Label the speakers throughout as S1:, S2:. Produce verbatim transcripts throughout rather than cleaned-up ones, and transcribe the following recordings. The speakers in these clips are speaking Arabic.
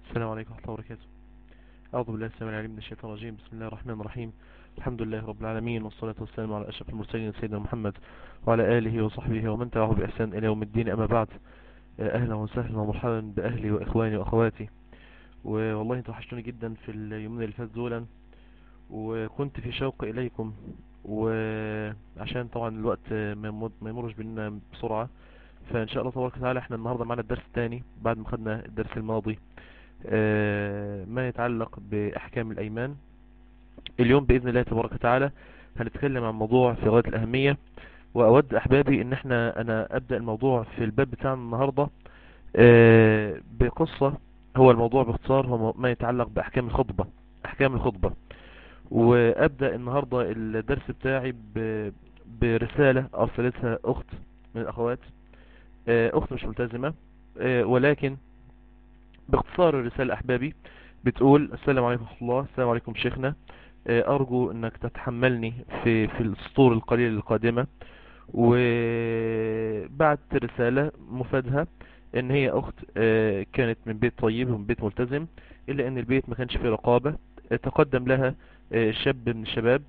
S1: السلام عليكم ورحمة الله وبركاته. أعوذ بالله السميع العليم من الشيطان الرجيم. بسم الله الرحمن الرحيم. الحمد لله رب العالمين، والصلاة والسلام على أشرف المرسلين سيدنا محمد وعلى آله وصحبه ومن تبعه بإحسان إلى يوم الدين. أما بعد، أهلا وسهلا ومرحبا بأهلي وإخواني وأخواتي. والله انتوا وحشتوني جدا في اليومين اللي فات دولا، وكنت في شوق إليكم، وعشان طبعا الوقت ما يمر- ما يمرش بينا بسرعة. فإن شاء الله تبارك وتعالى احنا النهاردة معنا الدرس الثاني بعد ما خدنا الدرس الماضي، آه، ما يتعلق بأحكام الأيمان. اليوم بإذن الله تبارك وتعالى هنتكلم عن موضوع في غاية الأهمية، وأود أحبابي إن احنا أنا أبدأ الموضوع في الباب بتاعنا النهاردة آه، بقصة. هو الموضوع باختصار هو ما يتعلق بأحكام الخطبة أحكام الخطبة. وأبدأ النهاردة الدرس بتاعي ب- برسالة أرسلتها أخت من الأخوات، آه، أخت مش ملتزمة، آه، ولكن باختصار الرسالة أحبابي بتقول: السلام عليكم ورحمة الله. السلام عليكم شيخنا، آه، أرجو أنك تتحملني في في السطور القليلة القادمة. وبعد رسالة مفادها ان هي اخت آه، كانت من بيت طيب ومن بيت ملتزم، الا ان البيت ما كانش فيه رقابة. آه، تقدم لها آه، شاب من الشباب،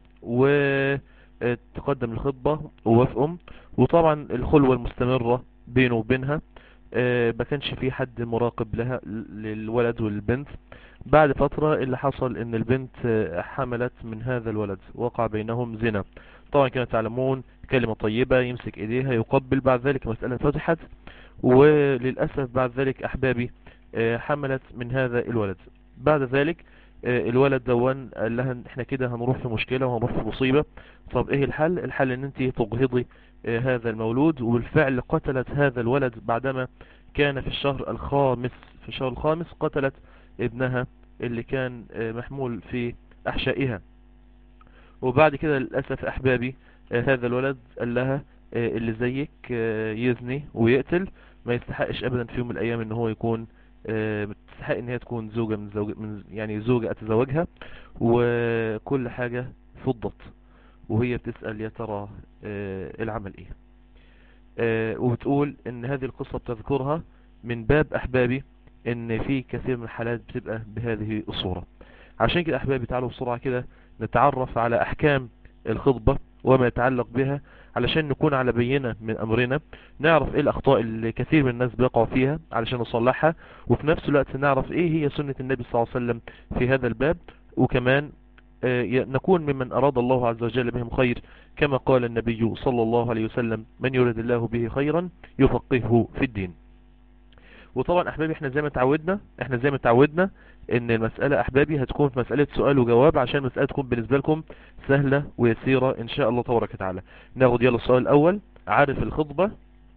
S1: وتقدم للخطبة ووافقوا. وطبعا الخلوة المستمرة بينه وبينها، آه، ما كانش في حد مراقب لها للولد والبنت. بعد فترة اللي حصل ان البنت آه، حملت من هذا الولد، وقع بينهم زنا. طبعا كانوا تعلمون كلمة طيبة يمسك ايديها يقبل، بعد ذلك مسألة فتحت، وللأسف بعد ذلك أحبابي آه، حملت من هذا الولد. بعد ذلك آه، الولد دون قال لها إن احنا كده هنروح في مشكلة وهنروح في مصيبة. طب ايه الحل؟ الحل ان انت تجهضي آه، هذا المولود. وبالفعل قتلت هذا الولد بعدما كان في الشهر الخامس. في الشهر الخامس قتلت ابنها اللي كان آه، محمول في أحشائها. وبعد كده للأسف أحبابي آه، هذا الولد قال لها: آه، اللي زيك آه، يزني ويقتل ما يستحقش أبدا في يوم من الأيام إن هو يكون آه، تستحق إن هي تكون زوجة من زوج من يعني زوجة أتزوجها. وكل حاجة فضت وهي بتسأل يا ترى آه، العمل إيه. آه، وبتقول إن هذه القصة بتذكرها من باب أحبابي إن في كثير من الحالات بتبقى بهذه الصورة. عشان كده أحبابي تعالوا بسرعة كده نتعرف على أحكام الخطبة وما يتعلق بها، علشان نكون على بينة من أمرنا، نعرف إيه الأخطاء اللي كثير من الناس بيقعوا فيها علشان نصلحها، وفي نفس الوقت نعرف إيه هي سنة النبي صلى الله عليه وسلم في هذا الباب. وكمان آه، ي- نكون ممن أراد الله عز وجل بهم خير، كما قال النبي صلى الله عليه وسلم: من يريد الله به خيرا يفقهه في الدين. وطبعا احبابي احنا زي ما تعودنا احنا زي ما تعودنا ان المسألة احبابي هتكون في مسألة سؤال وجواب، عشان المسألة تكون بالنسبة لكم سهلة ويسيرة ان شاء الله تبارك وتعالى. ناخد يلا السؤال الاول: عارف الخطبة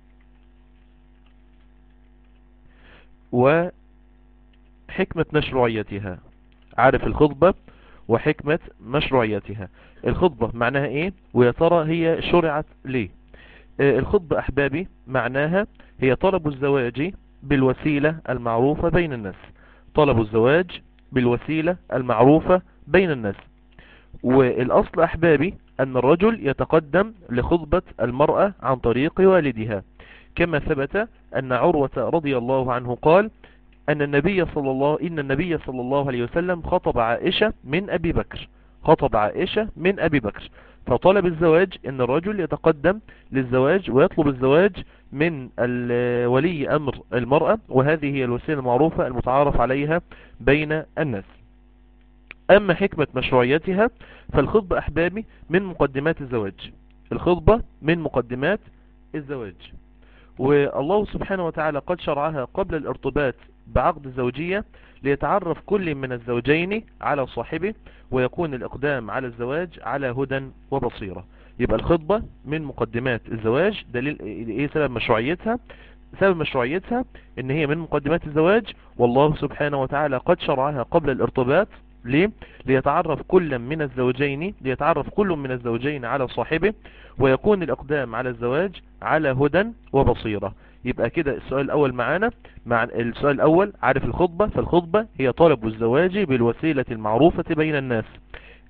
S1: وحكمة مشروعيتها. عارف الخطبة وحكمة مشروعيتها. الخطبة معناها ايه، ويا ترى هي شرعت ليه؟ آه، الخطبة أحبابي معناها هي طلب الزواج بالوسيلة المعروفة بين الناس. طلب الزواج بالوسيلة المعروفة بين الناس. والأصل أحبابي أن الرجل يتقدم لخطبة المرأة عن طريق والدها، كما ثبت أن عروة رضي الله عنه قال أن النبي صلى الله إن النبي صلى الله عليه وسلم خطب عائشة من أبي بكر خطب عائشة من أبي بكر. فطلب الزواج أن الرجل يتقدم للزواج ويطلب الزواج من ال- ولي أمر المرأة، وهذه هي الوسيلة المعروفة المتعارف عليها بين الناس. أما حكمة مشروعيتها فالخطبة أحبابي من مقدمات الزواج. الخطبة من مقدمات الزواج، والله سبحانه وتعالى قد شرعها قبل الارتباط بعقد الزوجية، ليتعرف كل من الزوجين على صاحبه، ويكون الإقدام على الزواج على هدى وبصيرة. يبقى الخطبة من مقدمات الزواج. دليل ايه سبب مشروعيتها؟ سبب مشروعيتها ان هي من مقدمات الزواج، والله سبحانه وتعالى قد شرعها قبل الارتباط. ليه؟ ليتعرف كل من الزوجين ليتعرف كل من الزوجين على صاحبه، ويكون الإقدام على الزواج على هدى وبصيرة. يبقى كده السؤال الأول معانا. مع السؤال الأول: عارف الخطبة؟ فالخطبة هي طلب الزواج بالوسيلة المعروفة بين الناس.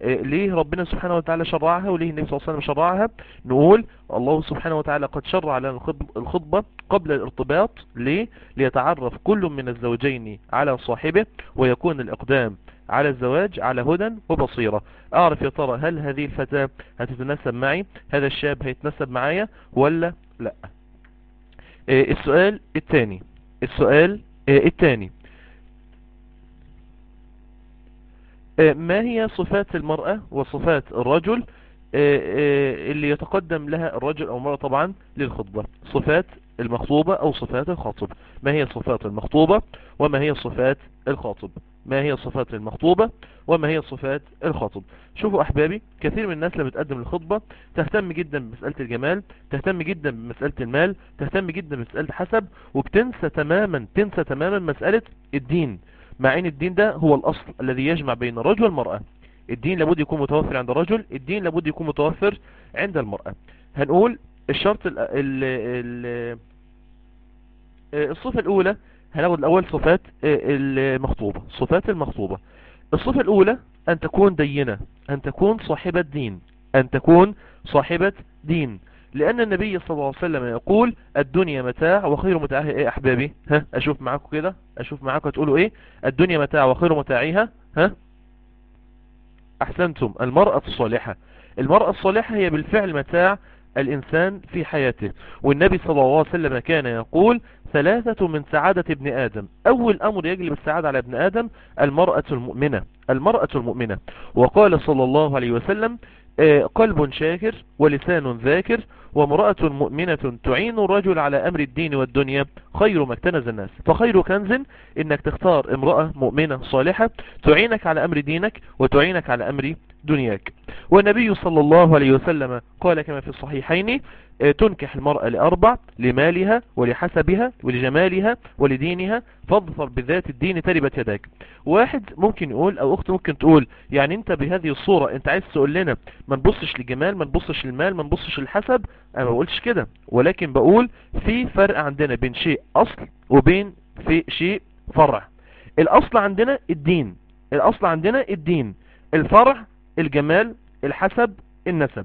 S1: ليه ربنا سبحانه وتعالى شرعها وليه النبي صلى الله عليه وسلم شرعها؟ نقول الله سبحانه وتعالى قد شرع لنا الخطبة قبل الارتباط. ليه؟ ليتعرف كل من الزوجين على صاحبه ويكون الإقدام على الزواج على هدى وبصيرة. أعرف يا ترى هل هذه الفتاة هتتناسب معي، هذا الشاب هيتناسب معايا ولا لا. السؤال الثاني السؤال الثاني ما هي صفات المرأة وصفات الرجل اللي يتقدم لها الرجل أو المرأة طبعا للخطبة؟ صفات المخطوبة أو صفات الخاطب. ما هي صفات المخطوبة وما هي صفات الخاطب؟ ما هي صفات المخطوبة وما هي صفات الخاطب؟ شوفوا أحبابي، كثير من الناس لما بتقدم الخطبة تهتم جدا بمسألة الجمال، تهتم جدا بمسألة المال، تهتم جدا بمسألة الحسب، وبتنسى تماما تنسى تماما مسألة الدين، مع ان الدين ده هو الأصل الذي يجمع بين الرجل والمرأة. الدين لابد يكون متوفر عند الرجل، الدين لابد يكون متوفر عند المرأة. هنقول الشرط ال ال الصفة الأولى، هناخد الأول صفات المخطوبة. صفات المخطوبة، الصفة الأولى أن تكون دينة، أن تكون صاحبة دين، أن تكون صاحبة دين، لأن النبي صلى الله عليه وسلم يقول الدنيا متاع وخير متاعها إيه أحبابي؟ ها أشوف معاكم كده، أشوف معاكم هتقولوا إيه؟ الدنيا متاع وخير متاعها. ها أحسنتم، المرأة الصالحة. المرأة الصالحة هي بالفعل متاع الإنسان في حياته، والنبي صلى الله عليه وسلم كان يقول ثلاثة من سعادة ابن آدم. أول أمر يجلب السعادة على ابن آدم المرأة المؤمنة، المرأة المؤمنة. وقال صلى الله عليه وسلم قلب شاكر ولسان ذاكر وامرأة مؤمنة تعين الرجل على أمر الدين والدنيا خير ما اكتنز الناس. فخير كنز إنك تختار امرأة مؤمنة صالحة تعينك على أمر دينك وتعينك على أمر دنياك. والنبي صلى الله عليه وسلم قال كما في الصحيحين تنكح المرأة لأربع: لمالها ولحسبها ولجمالها ولدينها فاظفر بذات الدين تربت يداك. واحد ممكن يقول او اخت ممكن تقول يعني انت بهذه الصورة انت عايز تقول لنا ما نبصش للجمال، ما نبصش للمال، ما نبصش للحسب. انا ما بقولش كده، ولكن بقول في فرق عندنا بين شيء اصل وبين في شيء فرع. الاصل عندنا الدين، الاصل عندنا الدين، الفرع الجمال، الحسب، النسب.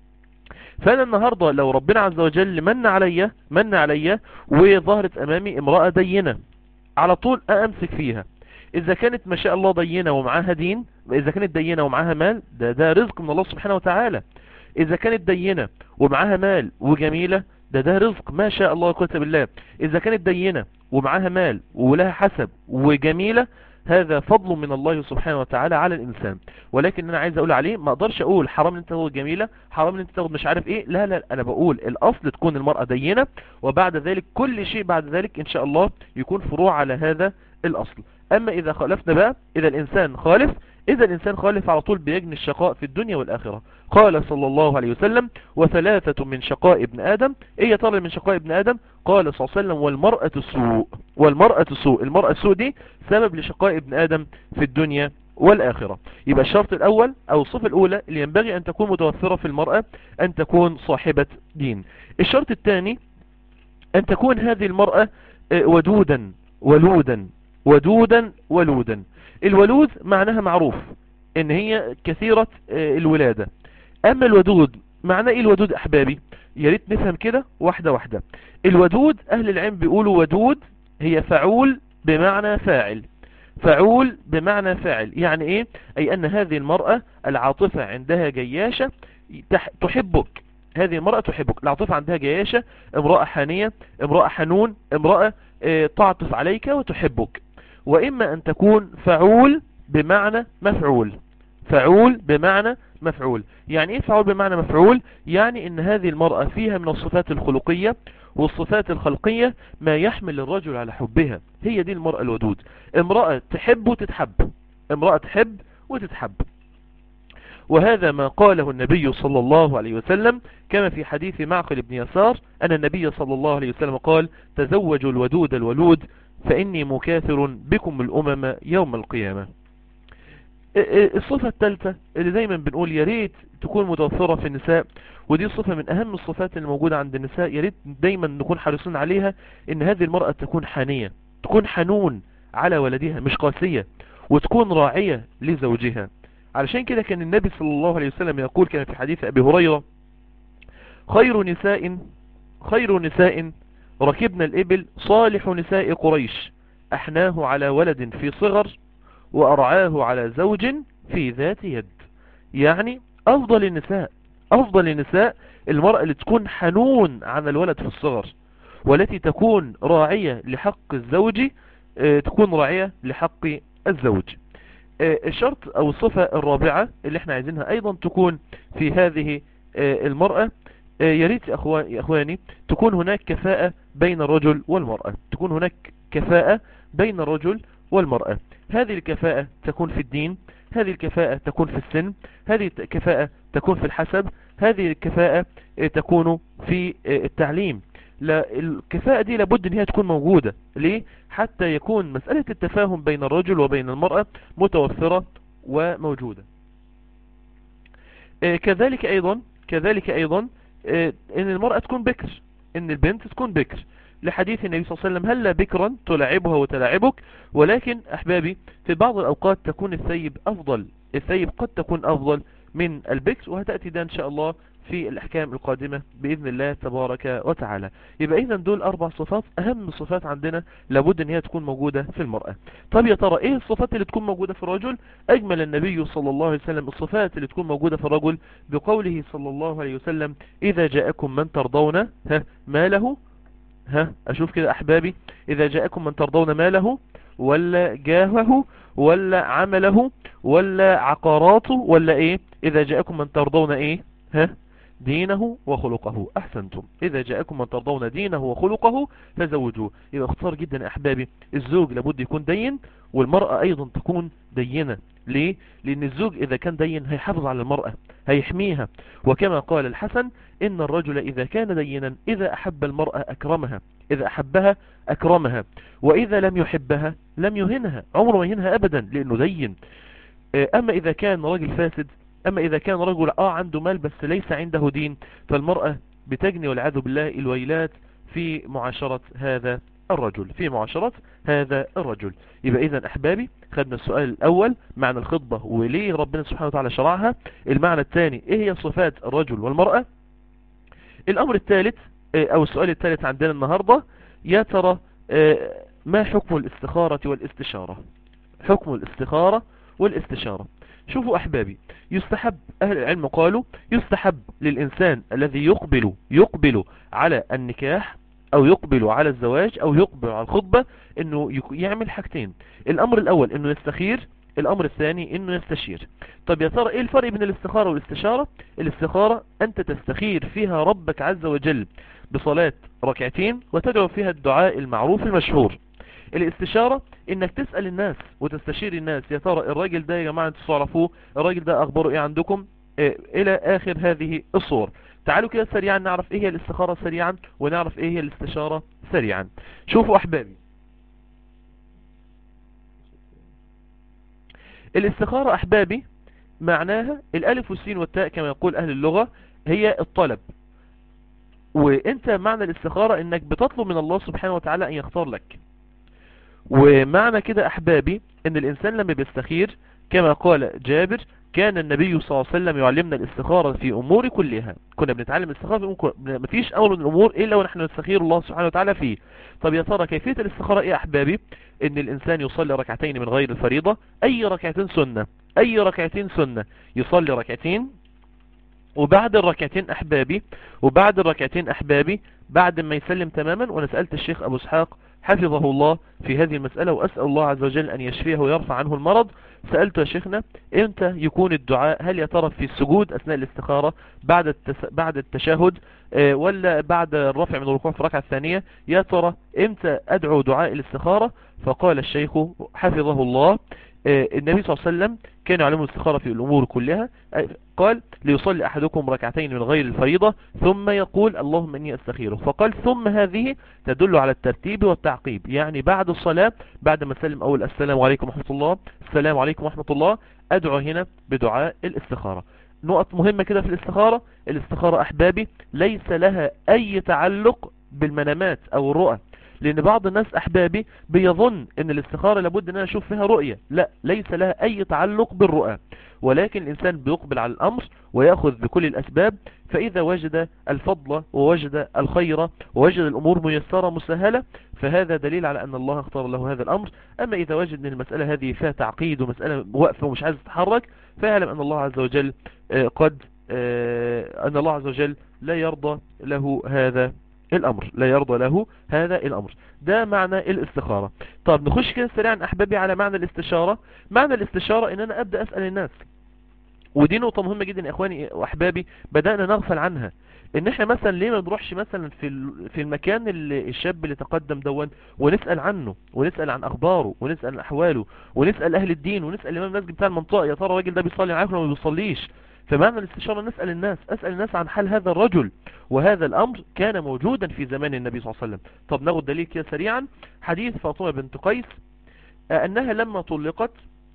S1: فانا النهاردة لو ربنا عز وجل من عليا من عليا وظهرت امامي امرأة دينة، على طول امسك فيها. اذا كانت ما شاء الله دينة ومعاها دين، اذا كانت دينة ومعاها مال، ده ده رزق من الله سبحانه وتعالى. اذا كانت دينة ومعاها مال وجميلة، ده ده رزق ما شاء الله قوة بالله. اذا كانت دينة ومعاها مال ولها حسب وجميلة، هذا فضل من الله سبحانه وتعالى على الإنسان. ولكن أنا عايز أقول عليه ما أقدرش أقول حرام أن أنت تاخد جميلة، حرام أن أنت تاخد مش عارف إيه. لا لا، أنا بقول الأصل تكون المرأة دينة، وبعد ذلك كل شيء بعد ذلك إن شاء الله يكون فروع على هذا الأصل. أما إذا خالفنا بقى، إذا الإنسان خالف إذا الإنسان خالف على طول بيجني الشقاء في الدنيا والآخرة. قال صلى الله عليه وسلم وثلاثة من شقاء ابن آدم. إيه يا ترى من شقاء ابن آدم؟ قال صلى الله عليه وسلم والمرأة السوء. والمرأة السوء، المرأة السوء دي سبب لشقاء ابن آدم في الدنيا والآخرة. يبقى الشرط الأول أو الصفة الأولى اللي ينبغي أن تكون متوفرة في المرأة أن تكون صاحبة دين. الشرط الثاني أن تكون هذه المرأة ودودا ولودا، ودودا ولودا. الولود معناها معروف ان هي كثيرة الولادة. اما الودود معناه ايه الودود احبابي؟ يا ريت نفهم كده واحدة واحدة. الودود اهل العلم بيقولوا ودود هي فعول بمعنى فاعل، فعول بمعنى فاعل. يعني ايه؟ اي ان هذه المرأة العاطفة عندها جياشة تحبك، هذه المرأة تحبك، العاطفة عندها جياشة، امرأة حانية، امرأة حنون، امرأة تعطف عليك وتحبك. وإما أن تكون فعول بمعنى مفعول، فعول بمعنى مفعول. يعني إيه فعول بمعنى مفعول؟ يعني إن هذه المرأة فيها من الصفات الخلقية والصفات الخلقية ما يحمل الرجل على حبها. هي دي المرأة الودود، امرأة تحب وتتحب، امرأة تحب وتتحب. وهذا ما قاله النبي صلى الله عليه وسلم كما في حديث معقل بن يسار أن النبي صلى الله عليه وسلم قال تزوجوا الودود الولود فإني مكاثر بكم الأمم يوم القيامة. الصفة الثالثة اللي دايما بنقول يا ريت تكون متوفرة في النساء، ودي صفة من أهم الصفات اللي موجودة عند النساء، يا ريت دايما نكون حريصين عليها، إن هذه المرأة تكون حانية، تكون حنون على ولدها مش قاسية، وتكون راعية لزوجها. علشان كده كان النبي صلى الله عليه وسلم يقول كان في حديث أبي هريرة: خير نساء خير نساء ركبنا الإبل صالح نساء قريش، أحناه على ولد في صغر وأرعاه على زوج في ذات يد. يعني أفضل النساء أفضل النساء المرأة اللي تكون حنون عن الولد في الصغر، والتي تكون راعية لحق الزوج، تكون راعية لحق الزوج. الشرط أو الصفة الرابعة اللي احنا عايزينها أيضا تكون في هذه المرأة، يا ريت يا أخواني تكون هناك كفاءة بين الرجل والمرأة، تكون هناك كفاءة بين الرجل والمرأة. هذه الكفاءة تكون في الدين، هذه الكفاءة تكون في السن، هذه الكفاءة تكون في الحسب، هذه الكفاءة تكون في التعليم. لا، الكفاءة دي لابد ان هي تكون موجودة. ليه؟ حتى يكون مسألة التفاهم بين الرجل وبين المرأة متوفرة وموجودة. كذلك ايضا كذلك ايضا ان المرأة تكون بكر، ان البنت تكون بكر، لحديث النبي صلى الله عليه وسلم: هلا بكرا تلعبها وتلعبك. ولكن احبابي في بعض الاوقات تكون الثيب افضل، الثيب قد تكون افضل من البكر، وهتأتي ده ان شاء الله في الاحكام القادمة باذن الله تبارك وتعالى. يبقى اذا دول اربع صفات اهم صفات عندنا لابد ان هي تكون موجودة في المرأة. طب يا ترى ايه الصفات اللي تكون موجودة في الرجل؟ اجمل النبي صلى الله عليه وسلم الصفات اللي تكون موجودة في الرجل بقوله صلى الله عليه وسلم: اذا جاءكم من ترضون ها ماله، ها اشوف كده احبابي، اذا جاءكم من ترضون ماله ولا جاهه ولا عمله ولا عقاراته ولا ايه؟ اذا جاءكم من ترضون ايه؟ ها دينه وخلقه. احسنتم، اذا جاءكم من ترضون دينه وخلقه فزوجوه. يبقى اختصار جدا يا احبابي، الزوج لابد يكون دين، والمرأة ايضا تكون دينة. ليه؟ لان الزوج اذا كان دين هيحافظ على المرأة، هيحميها. وكما قال الحسن: ان الرجل اذا كان دينا اذا احب المرأة اكرمها، اذا احبها اكرمها، واذا لم يحبها لم يهنها، عمره ما يهنها ابدا لانه دين. اما اذا كان راجل فاسد، اما اذا كان رجل اه عنده مال بس ليس عنده دين، فالمرأة بتجني والعياذ بالله الويلات في معاشرة هذا الرجل في معاشرة هذا الرجل. يبقى اذا احبابي خدنا السؤال الاول معنى الخطبة وليه ربنا سبحانه وتعالى شرعها. المعنى الثاني ايه هي صفات الرجل والمرأة. الامر الثالث او السؤال الثالث عندنا النهاردة: يا ترى ما حكم الاستخارة والاستشارة؟ حكم الاستخارة والاستشارة. شوفوا احبابي، يستحب، اهل العلم قالوا يستحب للانسان الذي يقبل يقبل على النكاح او يقبل على الزواج او يقبل على الخطبة انه يعمل حاجتين: الامر الاول انه يستخير، الامر الثاني انه يستشير. طب يا ترى ايه الفرق بين الاستخارة والاستشارة؟ الاستخارة انت تستخير فيها ربك عز وجل بصلاة ركعتين وتدعو فيها الدعاء المعروف المشهور. الاستشارة انك تسأل الناس وتستشير الناس: يا ترى الراجل ده يا جماعة انتوا تعرفوه، الراجل ده اخباره ايه عندكم، إيه الى اخر هذه الصور. تعالوا كده سريعا نعرف ايه هي الاستخارة سريعا ونعرف ايه هي الاستشارة سريعا. شوفوا احبابي، الاستخارة احبابي معناها الالف والسين والتاء كما يقول اهل اللغة، هي الطلب. وانت معنى الاستخارة انك بتطلب من الله سبحانه وتعالى ان يختار لك. ومعنى كده احبابي ان الانسان لما بيستخير كما قال جابر: كان النبي صلى الله عليه وسلم يعلمنا الاستخارة في امور كلها. كنا بنتعلم الاستخارة في امور، مفيش امر من الامور الا ونحن نستخير الله سبحانه وتعالى فيه. طب يا ترى كيفية الاستخارة ايه احبابي؟ ان الانسان يصلي ركعتين من غير الفريضة، اي ركعتين سنة، اي ركعتين سنة، يصلي ركعتين، وبعد الركعتين احبابي وبعد الركعتين احبابي بعد ما يسلم تماما. وانا سألت الشيخ ابو اسحاق حفظه الله في هذه المسألة، واسأل الله عز وجل ان يشفيه ويرفع عنه المرض. سألته: يا شيخنا امتى يكون الدعاء؟ هل يا ترى في السجود اثناء الاستخارة بعد التس... بعد التشهد اه ولا بعد الرفع من الركوع في الركعة الثانية؟ يا ترى امتى ادعو دعاء الاستخارة؟ فقال الشيخ حفظه الله: اه النبي صلى الله عليه وسلم كان يعلم الاستخارة في الامور كلها. قال: ليصلي احدكم ركعتين من غير الفريضة ثم يقول اللهم اني استخيره. فقال ثم هذه تدل على الترتيب والتعقيب، يعني بعد الصلاة بعد ما سلم اول السلام عليكم ورحمة الله، السلام عليكم ورحمة الله، ادعو هنا بدعاء الاستخارة. نقط مهمة كده في الاستخارة: الاستخارة احبابي ليس لها اي تعلق بالمنامات او الرؤى، لان بعض الناس احبابي بيظن ان الاستخارة لابد ان انا اشوف فيها رؤية. لا، ليس لها اي تعلق بالرؤى. ولكن الإنسان بيقبل على الأمر ويأخذ بكل الأسباب، فإذا وجد الفضل ووجد الخير ووجد الأمور ميسرة مسهلة فهذا دليل على أن الله اختار له هذا الأمر. أما إذا وجد أن المسألة هذه فيها تعقيد ومسألة واقفة ومش عايز تتحرك فيعلم أن الله عز وجل قد أن الله عز وجل لا يرضى له هذا الأمر، لا يرضى له هذا الأمر. ده معنى الاستخارة. طب نخش كده سريعا أحبابي على معنى الاستشارة. معنى الاستشارة إن أنا أبدأ أسأل الناس، ودي نقطة مهمة جدا يا إخواني وأحبابي بدأنا نغفل عنها. إن إحنا مثلا ليه ما نروحش مثلا في في المكان اللي الشاب اللي تقدم دون ونسأل عنه ونسأل عن أخباره ونسأل عن أحواله ونسأل أهل الدين ونسأل الإمام المسجد بتاع المنطقة يا ترى الراجل ده بيصلي معاكم ولا ما بيصليش. فمعنى الاستشارة نسأل الناس، أسأل الناس عن حال هذا الرجل، وهذا الأمر كان موجودا في زمان النبي صلى الله عليه وسلم. طب ناخد دليل كده سريعا، حديث فاطمة بنت قيس أنها لما طلقت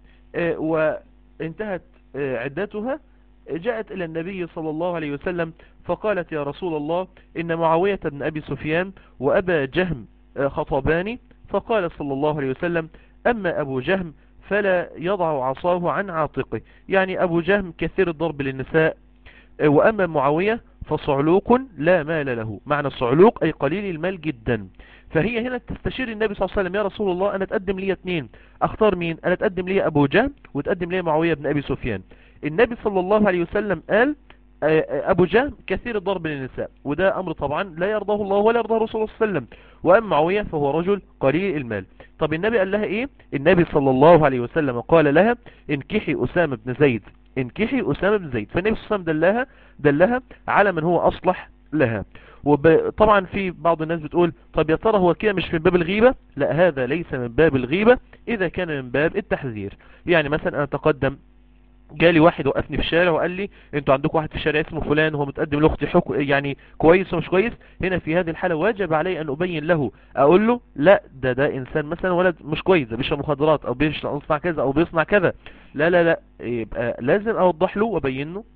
S1: وانتهت عدتها جاءت إلى النبي صلى الله عليه وسلم فقالت يا رسول الله إن معاوية بن أبي سفيان وأبا جهم خطباني. فقال صلى الله عليه وسلم أما أبو جهم فلا يضع عصاه عن عاتقه، يعني أبو جهم كثير الضرب للنساء، وأما معاوية فصعلوق لا مال له. معنى الصعلوق أي قليل المال جدا. فهي هنا تستشير النبي صلى الله عليه وسلم يا رسول الله أنا تقدم لي اثنين أختار مين؟ أنا تقدم لي أبو جهم وتقدم لي معاوية بن أبي سفيان. النبي صلى الله عليه وسلم قال أبو جهم كثير الضرب للنساء، وده أمر طبعا لا يرضاه الله ولا يرضاه رسول الله صلى الله عليه وسلم. وأما معاوية فهو رجل قليل المال. طب النبي قال لها إيه؟ النبي صلى الله عليه وسلم قال لها انكحي أسامة بن زيد، انكحي أسامة بن زيد. فالنبي صلى الله عليه وسلم دلها دلها على من هو أصلح لها. وطبعا في بعض الناس بتقول طب يا ترى هو كده مش من باب الغيبة؟ لا، هذا ليس من باب الغيبة إذا كان من باب التحذير. يعني مثلا أنا تقدم جالي واحد وقفني في الشارع وقال لي انتوا عندكم واحد في الشارع اسمه فلان وهو متقدم لاختي حكم يعني كويس ومش كويس. هنا في هذه الحالة واجب علي ان ابين له، اقول له لا ده ده انسان مثلا ولد مش كويس، ده بيشرب مخدرات او بيصنع كذا او بيصنع كذا. لا لا لا، يبقى لازم اوضح له وابين له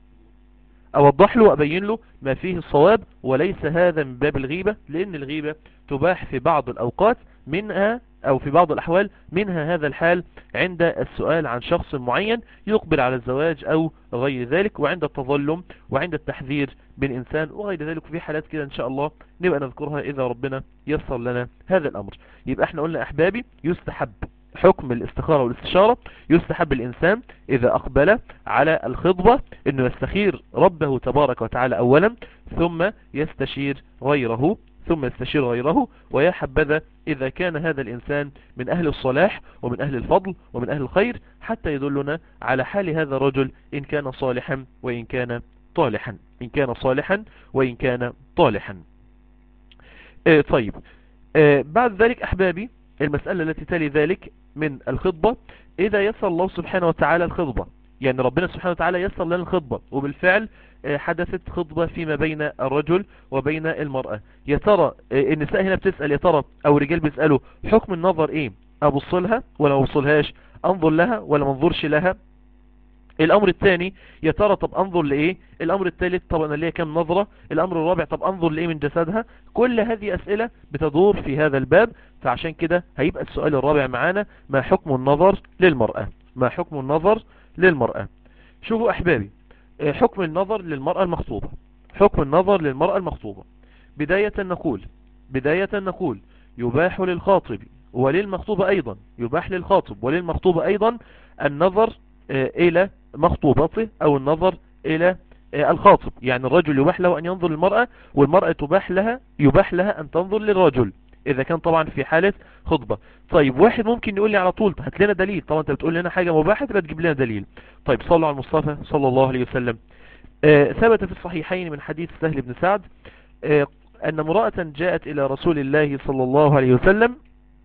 S1: اوضح له وابين له ما فيه الصواب، وليس هذا من باب الغيبة، لان الغيبة تباح في بعض الاوقات منها او في بعض الاحوال منها هذا الحال عند السؤال عن شخص معين يقبل على الزواج او غير ذلك، وعند التظلم وعند التحذير من انسان وغير ذلك. في حالات كده ان شاء الله نبقى نذكرها اذا ربنا يسر لنا هذا الامر. يبقى احنا قلنا احبابي يستحب حكم الاستخارة والاستشارة، يستحب الإنسان إذا أقبل على الخطبة أنه يستخير ربه تبارك وتعالى أولا ثم يستشير غيره ثم يستشير غيره. ويا حبذا إذا كان هذا الإنسان من أهل الصلاح ومن أهل الفضل ومن أهل الخير حتى يدلنا على حال هذا الرجل إن كان صالحا وإن كان طالحا إن كان صالحا وإن كان طالحا. آه طيب آه بعد ذلك أحبابي المسألة التي تلي ذلك من الخطبة، إذا يسر الله سبحانه وتعالى الخطبة، يعني ربنا سبحانه وتعالى يسر لنا الخطبة وبالفعل حدثت خطبة فيما بين الرجل وبين المرأة. يا ترى النساء هنا بتسأل يا ترى أو الرجال بيسألوا حكم النظر إيه؟ أبص لها ولا ما أبصلهاش؟ أنظر لها ولا ما انظرش لها؟ الأمر الثاني يا ترى طب أنظر لإيه؟ الأمر الثالث طب أنا ليا كم نظرة؟ الأمر الرابع طب أنظر لإيه من جسدها؟ كل هذه أسئلة بتدور في هذا الباب. فعشان كده هيبقى السؤال الرابع معانا ما حكم النظر للمرأة؟ ما حكم النظر للمرأة؟ شوفوا أحبابي حكم النظر للمرأة المخطوبة. حكم النظر للمرأة المخطوبة بداية نقول بداية نقول يباح للخاطب وللمخطوبة أيضا، يباح للخاطب وللمخطوبة أيضا النظر إلى مخطوبته أو النظر إلى الخاطب. يعني الرجل يباح له أن ينظر للمرأة والمرأة تباح لها يباح لها أن تنظر للرجل إذا كان طبعا في حالة خطبة. طيب واحد ممكن يقول لي على طول هات لنا دليل، طبعا انت بتقول لنا حاجة مباحة تبقى تجيب لنا دليل. طيب صلوا على المصطفى صلى الله عليه وسلم. آه ثبت في الصحيحين من حديث سهل بن سعد آه أن امرأة جاءت إلى رسول الله صلى الله عليه وسلم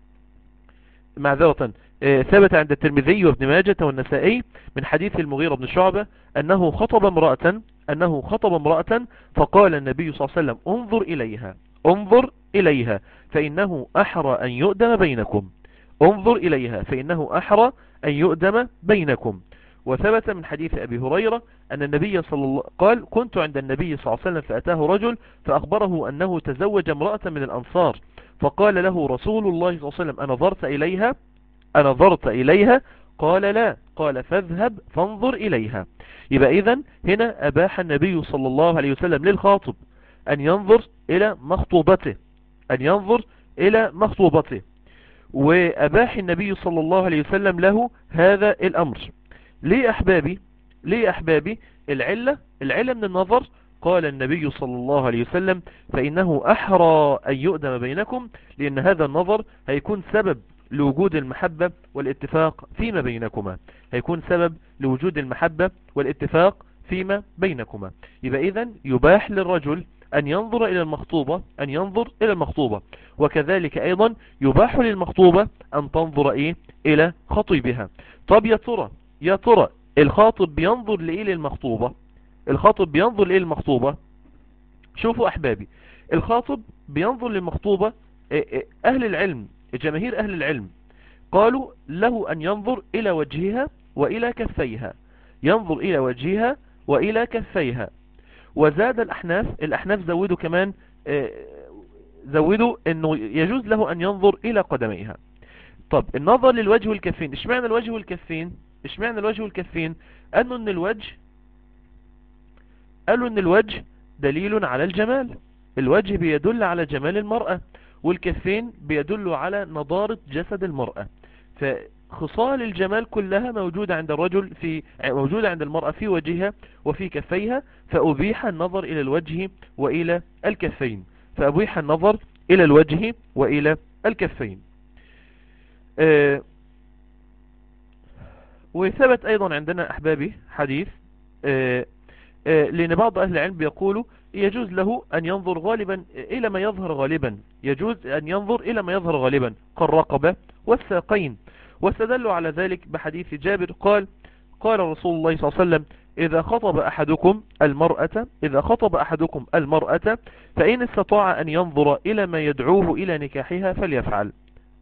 S1: معذرة آه ثبت عند الترمذي وابن ماجة والنسائي من حديث المغيرة بن شعبة أنه خطب امرأة أنه خطب امرأة فقال النبي صلى الله عليه وسلم انظر إليها انظر إليها فإنه أحرى أن يؤدم بينكم انظر إليها فإنه أحرى أن يؤدم بينكم. وثبت من حديث أبي هريرة أن النبي صلى الله قال كنت عند النبي صلى الله عليه وسلم فأتاه رجل فأخبره أنه تزوج امرأة من الأنصار فقال له رسول الله صلى الله عليه وسلم أنظرت إليها أنظرت إليها قال لا، قال فاذهب فانظر إليها. يبقى إذن هنا أباح النبي صلى الله عليه وسلم للخاطب أن ينظر إلى مخطوبته، أن ينظر إلى مخطوبته، وأباح النبي صلى الله عليه وسلم له هذا الأمر. ليه أحبابي؟ ليه أحبابي؟ العلة العلة من النظر، قال النبي صلى الله عليه وسلم فإنه أحرى أن يؤدم بينكم، لأن هذا النظر هيكون سبب لوجود المحبة والاتفاق فيما بينكما، هيكون سبب لوجود المحبة والاتفاق فيما بينكما. يبقى إذن يباح للرجل أن ينظر إلى المخطوبة، أن ينظر إلى المخطوبة، وكذلك أيضا يباح للمخطوبة أن تنظر إيه إلى خطيبها. طب يا ترى يا ترى الخاطب بينظر لإيه للمخطوبة؟ الخاطب بينظر لإيه للمخطوبة؟ شوفوا أحبابي، الخاطب بينظر للمخطوبة، أهل العلم، جماهير أهل العلم قالوا له أن ينظر إلى وجهها وإلى كفيها، ينظر إلى وجهها وإلى كفيها. وزاد الأحناف، الأحناف زودوا كمان، زودوا أنه يجوز له أن ينظر إلى قدميها. طب النظر للوجه والكفين، اشمعنى الوجه والكفين؟ اشمعنى الوجه والكفين؟ أنه أن الوجه، قالوا أن الوجه دليل على الجمال، الوجه بيدل على جمال المرأة، والكفين بيدل على نضارة جسد المرأة. فخصال الجمال كلها موجودة عند الرجل في موجودة عند المرأة في وجهها وفي كفيها، فأبيح النظر إلى الوجه وإلى الكفين، فأبيح النظر إلى الوجه وإلى الكفين. آه وثبت أيضا عندنا أحبابي حديث، آه آه لأن بعض أهل العلم بيقولوا يجوز له أن ينظر غالبا إلى ما يظهر غالبا، يجوز أن ينظر إلى ما يظهر غالبا كالرقبة والساقين، واستدلوا على ذلك بحديث جابر قال قال رسول الله صلى الله عليه وسلم إذا خطب أحدكم المرأة إذا خطب أحدكم المرأة فإن استطاع أن ينظر إلى ما يدعوه إلى نكاحها فليفعل.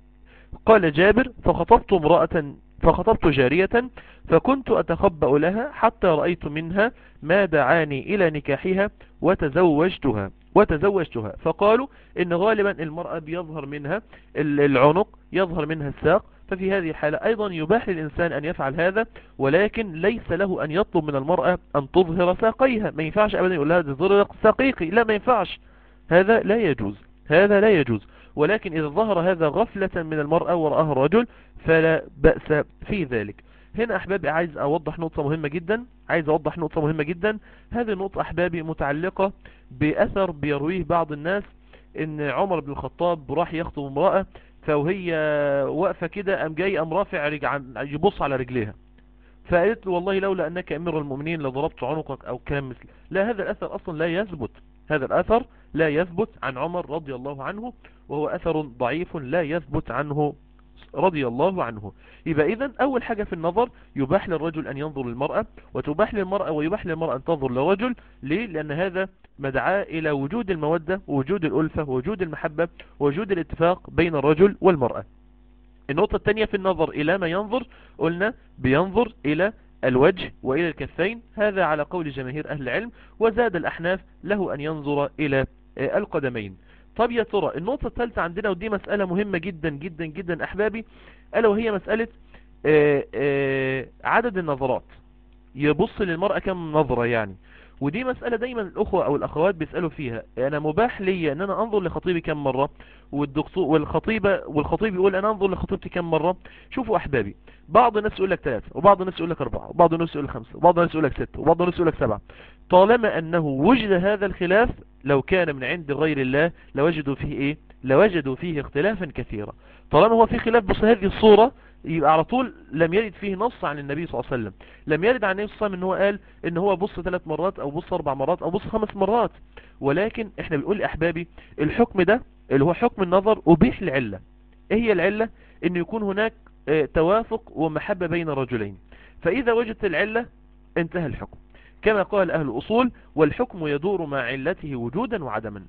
S1: قال جابر فخطبت امرأة فخطبت جارية فكنت أتخبأ لها حتى رأيت منها ما دعاني إلى نكاحها وتزوجتها وتزوجتها فقالوا إن غالبا المرأة بيظهر منها العنق، يظهر منها الساق، ففي هذه الحالة أيضا يباح للإنسان أن يفعل هذا، ولكن ليس له أن يطلب من المرأة أن تظهر ساقيها. ما ينفعش أبدا يقول لها تظهر ساقيقي، لا ما ينفعش، هذا لا يجوز، هذا لا يجوز. ولكن إذا ظهر هذا غفلة من المرأة ورآها الرجل فلا بأس في ذلك. هنا أحبابي عايز أوضح نقطة مهمة جدا، عايز أوضح نقطة مهمة جدا. هذه النقطة أحبابي متعلقة بأثر بيرويه بعض الناس إن عمر بن الخطاب راح يخطب امرأة، فوهي واقفة كده قام جاي قام رافع رجع يبص على رجليها، فقالت له والله لولا أنك أمير المؤمنين لضربت عنقك أو كلام مثل. لا، هذا الأثر أصلا لا يثبت، هذا الأثر لا يثبت عن عمر رضي الله عنه، وهو أثر ضعيف لا يثبت عنه رضي الله عنه. يبقى إذن أول حاجة في النظر يباح للرجل أن ينظر للمرأة، وتباح للمرأة ويباح للمرأة أن تنظر للرجل. ليه؟ لأن هذا مدعاة إلى وجود المودة ووجود الألفة ووجود المحبة ووجود الاتفاق بين الرجل والمرأة. النقطة الثانية في النظر إلى ما ينظر، قلنا بينظر إلى الوجه وإلى الكفين، هذا على قول جماهير أهل العلم، وزاد الأحناف له أن ينظر إلى القدمين. طب يا ترى النقطة الثالثة عندنا، ودي مسألة مهمة جدا جدا جدا أحبابي، ألا وهي مسألة آآ آآ عدد النظرات، يبص للمرأة كم نظرة يعني. ودي مسألة دايما الأخوة أو الأخوات بيسألوا فيها، أنا مباح لي أن أنا أنظر لخطيبي كم مرة، والدكتور والخطيبة والخطيب يقول أنا أنظر لخطيبتي كم مرة. شوفوا أحبابي، بعض الناس يقول لك ثلاثة، وبعض الناس يقول لك أربعة، وبعض الناس يقول لك خمسة، وبعض الناس يقول لك ستة، وبعض الناس يقول لك سبعة. طالما أنه وجد هذا الخلاف، لو كان من عند غير الله لوجدوا فيه إيه؟ لوجدوا فيه اختلافا كثيرا. طالما هو في خلاف بهذه الصورة، يبقى على طول لم يرد فيه نص عن النبي صلى الله عليه وسلم، لم يرد عن النبي صلى الله عليه وسلم ان هو قال ان هو بص ثلاث مرات او بص اربع مرات او بص خمس مرات. ولكن احنا بنقول احبابي الحكم ده اللي هو حكم النظر ابيح لعلة. ايه هي العلة؟ ان يكون هناك اه توافق ومحبة بين الرجلين، فاذا وجدت العلة انتهى الحكم، كما قال اهل الاصول والحكم يدور مع علته وجودا وعدما.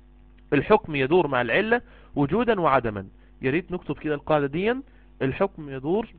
S1: الحكم يدور مع العلة وجودا وعدما. يا ريت نكتب كده القاعدة دي، الحكم يدور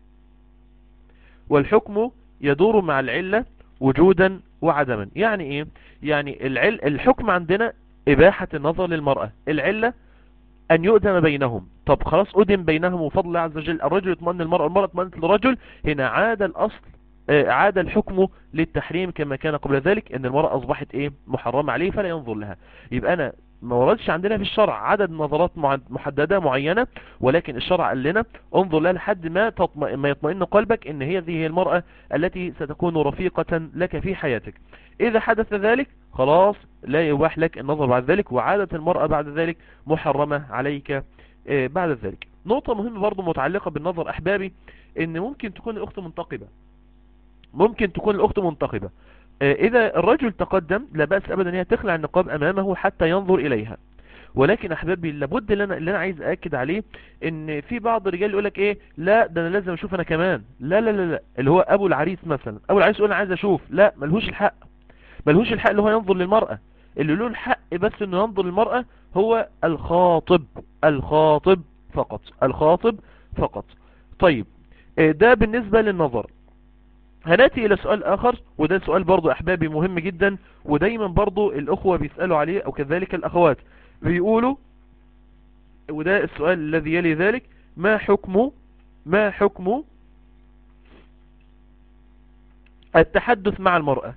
S1: والحكم يدور مع العلة وجودا وعدما. يعني ايه؟ يعني العل الحكم عندنا اباحة النظر للمرأة، العلة أن يؤذن بينهم. طب خلاص أذن بينهم وفضل الله عز وجل، الرجل يطمئن المرأة والمرأة اطمئنت للرجل، هنا عاد الأصل آه، عاد الحكم للتحريم كما كان قبل ذلك، ان المرأة اصبحت ايه محرمة عليه فلا ينظر لها. يبقى انا ما وردش عندنا في الشرع عدد نظرات مع- محددة معينة، ولكن الشرع قال لنا انظر لها لحد ما تطمئن ما يطمئن قلبك ان هي هذه هي المرأة التي ستكون رفيقة لك في حياتك. اذا حدث ذلك خلاص لا يباح لك النظر بعد ذلك، وعادت المرأة بعد ذلك محرمة عليك آه، بعد ذلك. نقطة مهمة برضو متعلقة بالنظر احبابي، ان ممكن تكون الاخت منتقبة، ممكن تكون الأخت منتقبة. آه، إذا الرجل تقدم لا بأس أبدا أن هي تخلع النقاب أمامه حتى ينظر إليها. ولكن أحبابي لابد اللي أنا, اللي أنا عايز أأكد عليه إن في بعض الرجال يقولك إيه لا ده أنا لازم أشوف أنا كمان، لا لا لا لا، اللي هو أبو العريس مثلا، أبو العريس يقول أنا عايز أشوف، لا ملهوش الحق، ملهوش الحق اللي هو ينظر للمرأة. اللي له الحق بس إنه ينظر للمرأة هو الخاطب، الخاطب فقط، الخاطب فقط. طيب آه، ده بالنسبة للنظر. هنأتي إلى سؤال آخر، وده سؤال برضو أحبابي مهم جدا، ودايما برضو الأخوة بيسألوا عليه أو كذلك الأخوات بيقولوا، وده السؤال الذي يلي ذلك: ما حكم ما حكم التحدث مع المرأة،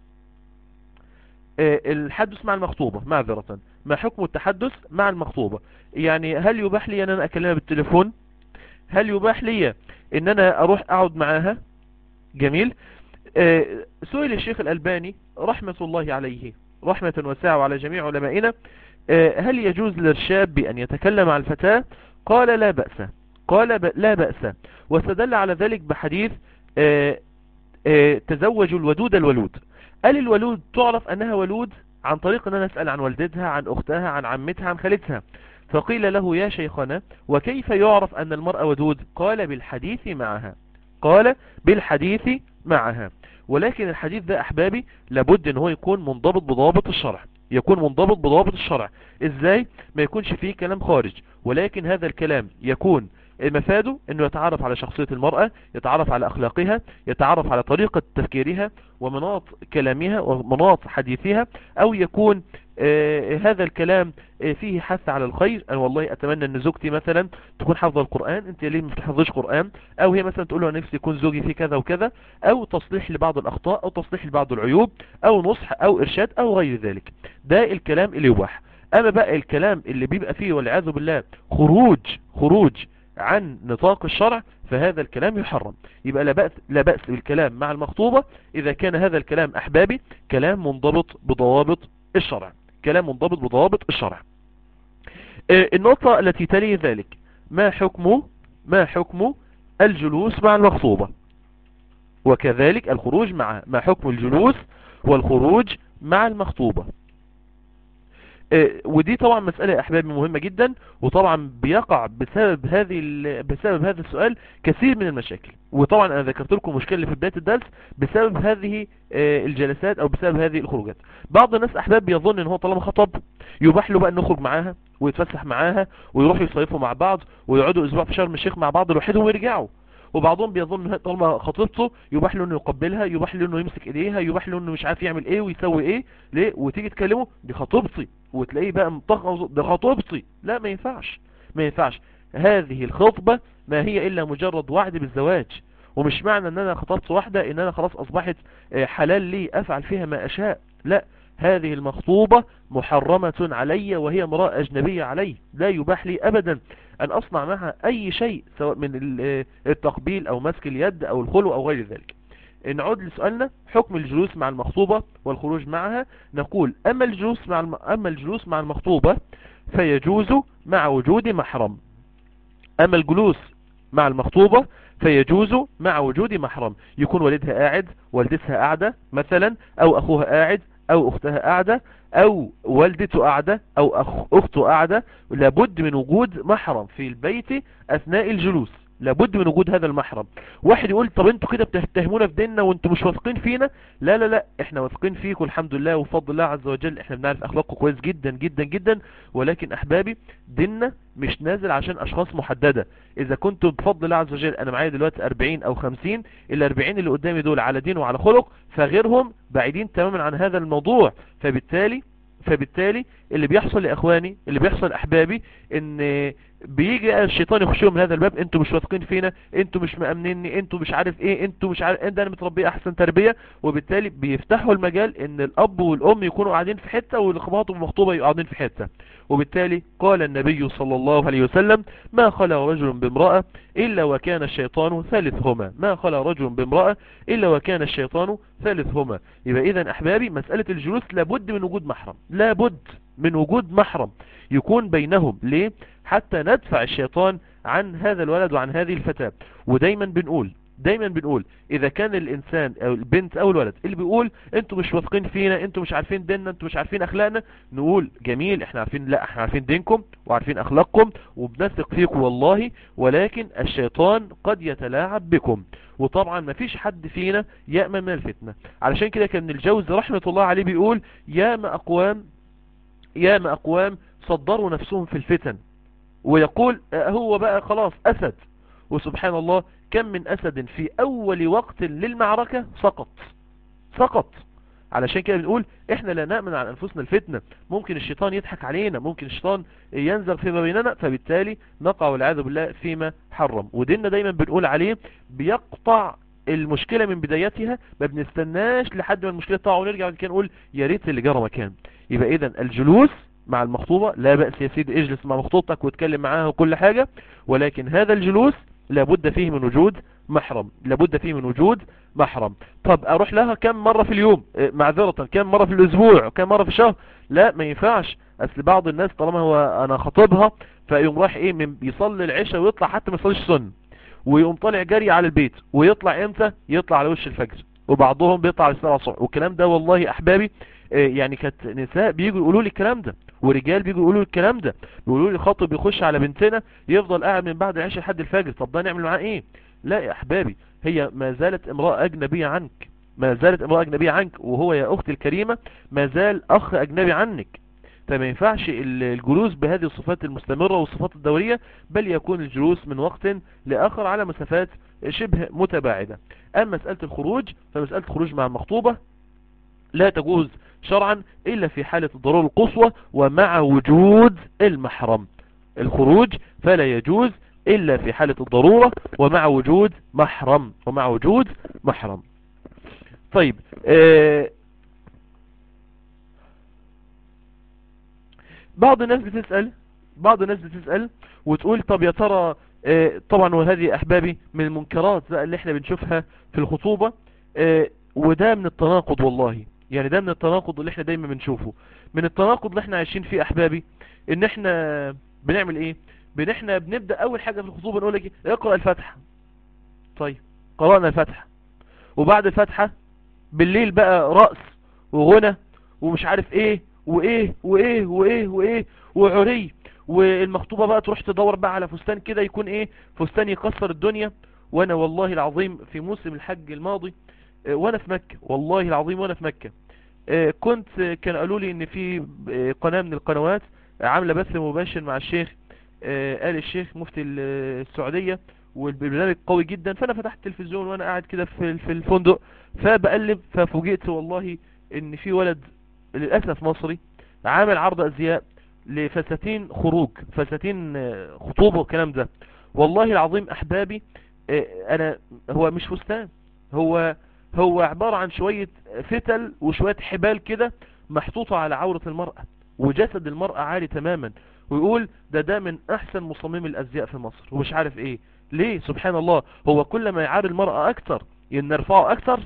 S1: آه، الحدث مع المخطوبة معذرة، ما حكم التحدث مع المخطوبة؟ يعني هل يباح لي أن أنا أكلمها بالتليفون؟ هل يباح لي أن أنا أروح أقعد معاها؟ جميل. آه، سئل الشيخ الألباني رحمة الله عليه رحمة واسعة وعلى جميع علمائنا: آه، هل يجوز للشاب أن يتكلم مع الفتاة؟ قال لا بأس، قال ب... لا بأس، واستدل على ذلك بحديث آه، آه، تزوجوا الودود الولود. قال الولود تعرف أنها ولود عن طريق أن أنا أسأل عن والدتها، عن أختها، عن عمتها، عن خالتها. فقيل له يا شيخنا وكيف يعرف أن المرأة ودود؟ قال بالحديث معها، قال بالحديث معها. ولكن الحديث ده أحبابي لابد ان هو يكون منضبط بضوابط الشرع، يكون منضبط بضوابط الشرع. ازاي؟ ما يكونش فيه كلام خارج، ولكن هذا الكلام يكون مفاده انه يتعرف على شخصية المرأة، يتعرف على اخلاقها، يتعرف على طريقة تفكيرها ومناط كلامها ومناط حديثها، او يكون آه هذا الكلام آه فيه حث على الخير. انا والله اتمنى ان زوجتي مثلا تكون حافظة القرآن، انت ليه ما بتحفظيش قرآن؟ او هي مثلا تقول له نفسي يكون زوجي في كذا وكذا، او تصليح لبعض الاخطاء، او تصليح لبعض العيوب، او نصح او ارشاد او غير ذلك. ده الكلام اللي يباح. اما بقى الكلام اللي بيبقى فيه والعياذ بالله خروج خروج عن نطاق الشرع فهذا الكلام يحرم. يبقى لا بأس, لا بأس بالكلام مع المخطوبة إذا كان هذا الكلام أحبابي كلام منضبط بضوابط الشرع، كلام منضبط بضوابط الشرع. النقطة التي تلي ذلك: ما حكم ما حكم الجلوس مع المخطوبة وكذلك الخروج معها؟ ما حكم الجلوس والخروج مع المخطوبة؟ ودي طبعا مسألة احبابي مهمة جدا، وطبعا بيقع بسبب هذه بسبب هذا السؤال كثير من المشاكل. وطبعا انا ذكرت لكم مشكلة اللي في بداية الدرس بسبب هذه الجلسات او بسبب هذه الخروجات. بعض الناس احباب بيظن ان هو طالما خطب يباح له بقى انه يخرج معاها ويتفسح معاها ويروحوا يصيفوا مع بعض ويقعدوا اسبوع في شرم الشيخ مع بعض لوحدهم ويرجعوا. وبعضهم بيظن طالما خطيبته يباح له انه يقبلها، يباح له انه يمسك ايديها، يباح له انه مش عارف يعمل ايه ويسوي ايه. ليه؟ وتيجي تكلمه دي خطيبتي وتلاقيه بقى مطخ ده خطيبتي. لا ما ينفعش، ما ينفعش. هذه الخطبة ما هي الا مجرد وعد بالزواج، ومش معنى ان انا خطبت واحدة ان انا خلاص اصبحت حلال لي افعل فيها ما اشاء. لا، هذه المخطوبة محرمة علي وهي امرأة اجنبية علي، لا يباح لي ابدا ان اصنع معها اي شيء سواء من التقبيل او مسك اليد او الخلو او غير ذلك. نعود لسؤالنا: حكم الجلوس مع المخطوبة والخروج معها. نقول اما الجلوس مع الم... اما الجلوس مع المخطوبة فيجوز مع وجود محرم. اما الجلوس مع المخطوبة فيجوز مع وجود محرم، يكون والدها قاعد، والدتها قاعدة مثلا، او اخوها قاعد، او اختها قاعدة، او والدته قاعدة، او أخ... اخته قاعدة. لابد من وجود محرم في البيت اثناء الجلوس، لابد من وجود هذا المحرم. واحد يقول طب انتوا كده بتتهمونا في ديننا وانتوا مش واثقين فينا. لا لا لا، احنا واثقين فيكم الحمد لله وفضل الله عز وجل، احنا بنعرف اخلاقكم كويس جدا جدا جدا. ولكن احبابي ديننا مش نازل عشان اشخاص محددة. اذا كنتم بفضل الله عز وجل انا معايا دلوقتي اربعين او خمسين، الاربعين اللي قدامي دول على دين وعلى خلق، فغيرهم بعيدين تماما عن هذا الموضوع. فبالتالي فبالتالي اللي بيحصل لاخواني، اللي بيحصل احبابي، ان بيجي الشيطان يخشوا من هذا الباب: انتوا مش واثقين فينا، انتوا مش مأمنيني، انتوا مش عارف ايه، انتوا مش عارف انت، انا متربيه احسن تربية. وبالتالي بيفتحوا المجال ان الاب والام يكونوا قاعدين في حتة، والخطوبه والمخطوبه يقعدوا قاعدين في حتة. وبالتالي قال النبي صلى الله عليه وسلم: ما خلا رجل بامرأة الا وكان الشيطان ثالثهما. ما خلا رجل بامرأة الا وكان الشيطان ثالثهما. يبقى اذا احبابي مسألة الجلوس لابد من وجود محرم، لابد من وجود محرم يكون بينهم. ليه؟ حتى ندفع الشيطان عن هذا الولد وعن هذه الفتاة. ودايما بنقول دايما بنقول اذا كان الانسان او البنت او الولد اللي بيقول انتوا مش واثقين فينا، انتوا مش عارفين ديننا، انتوا مش عارفين اخلاقنا، نقول جميل، احنا عارفين، لا احنا عارفين دينكم وعارفين اخلاقكم وبنثق فيكم والله، ولكن الشيطان قد يتلاعب بكم. وطبعا ما فيش حد فينا يأمن من الفتنة. علشان كده كان ابن الجوزي رحمة الله عليه بيقول: يا ما اقوام يا ما اقوام صدروا نفسهم في الفتن. ويقول هو بقى خلاص أسد، وسبحان الله كم من أسد في أول وقت للمعركة سقط سقط. علشان كده بنقول احنا لا نأمن على أنفسنا الفتنة. ممكن الشيطان يضحك علينا، ممكن الشيطان ينزغ فيما بيننا، فبالتالي نقع والعياذ بالله فيما حرم. وديننا دايما بنقول عليه بيقطع المشكلة من بدايتها، ما بنستناش لحد ما المشكلة تقع ونرجع بعد كده نقول يا ريت اللي جرى مكان. يبقى اذا الجلوس مع المخطوبة لا بأس يا سيدي، اجلس مع مخطوبتك واتكلم معاها وكل حاجة، ولكن هذا الجلوس لابد فيه من وجود محرم، لابد فيه من وجود محرم. طب اروح لها كم مرة في اليوم؟ معذرة، كم مرة في الاسبوع؟ كم مرة في الشهر؟ لا ما ينفعش. اصل بعض الناس طالما هو انا خطيبها فيقوم راح ايه، من بيصلي العشاء ويطلع حتى ما يصليش سنة، ويقوم طالع جري على البيت، ويطلع امتى؟ يطلع على وش الفجر، وبعضهم بيطلع على الساعة الصبح. والكلام ده والله احبابي يعني كانت نساء بييجوا يقولوا لي الكلام ده، ورجال بييجوا يقولوا لي الكلام ده، بيقولوا لي خاطب بيخش على بنتنا يفضل قاعد من بعد العشاء لحد الفجر. طب ده نعمل معاه ايه؟ لا يا احبابي، هي ما زالت امرأة اجنبية عنك، ما زالت امرأة اجنبية عنك، وهو يا اختي الكريمة ما زال اخ اجنبي عنك. فما ينفعش الجلوس بهذه الصفات المستمرة والصفات الدورية، بل يكون الجلوس من وقت لآخر على مسافات شبه متباعدة. اما مسألة الخروج، فمسألة الخروج مع المخطوبة لا تجوز شرعا إلا في حالة الضرورة القصوى ومع وجود المحرم. الخروج فلا يجوز إلا في حالة الضرورة ومع وجود محرم، ومع وجود محرم. طيب آه بعض الناس بتسأل بعض الناس بتسأل وتقول طب يا ترى آه طبعا وهذه أحبابي من المنكرات بقى اللي احنا بنشوفها في الخطوبة، آه وده من التناقض والله، يعني ده من التناقض اللي احنا دايما بنشوفه، من التناقض اللي احنا عايشين فيه احبابي. ان احنا بنعمل ايه؟ بان احنا بنبدأ اول حاجة في الخطوبة نقول لك اقرأ الفاتحة. طيب قرأنا الفاتحة، وبعد الفاتحة بالليل بقى رقص وغنى ومش عارف ايه وايه وايه وايه وايه وعري، والمخطوبة بقى تروح تدور بقى على فستان كده يكون ايه، فستان يكسر الدنيا. وانا والله العظيم في موسم الحج الماضي وانا في مكة، والله العظيم وانا في مكة كنت كان قالوا لي ان في قناة من القنوات عاملة بث مباشر مع الشيخ آل الشيخ مفتي السعودية، والبرنامج قوي جدا. فانا فتحت التلفزيون وانا قاعد كده في في الفندق، فبقلب ففوجئت والله ان في ولد للأسف مصري عامل عرض ازياء لفساتين خروج، فساتين خطوبة والكلام ده. والله العظيم احبابي انا هو مش فستان، هو هو عبارة عن شوية فتل وشوية حبال كده محطوطة على عورة المرأة، وجسد المرأة عالي تماما، ويقول ده ده من احسن مصمم الازياء في مصر ومش عارف ايه. ليه؟ سبحان الله، هو كل ما يعار المرأة اكتر نرفعه اكتر.